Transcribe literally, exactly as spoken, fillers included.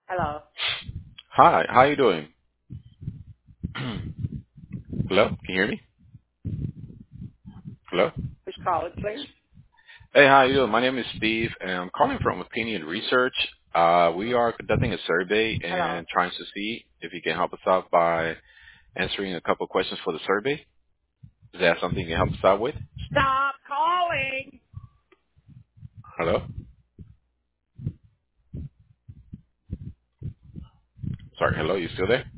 Hello. Hi, how you doing? Hello, can you hear me? Hello. Who's calling, please? Hey, how you doing? My name is Steve, and I'm calling from Opinion Research. Uh, we are conducting a survey Hello. and trying to see if you can help us out by answering a couple questions for the survey. Is that something you can help us out with? Stop calling. Hello. Sorry. Hello. You still there?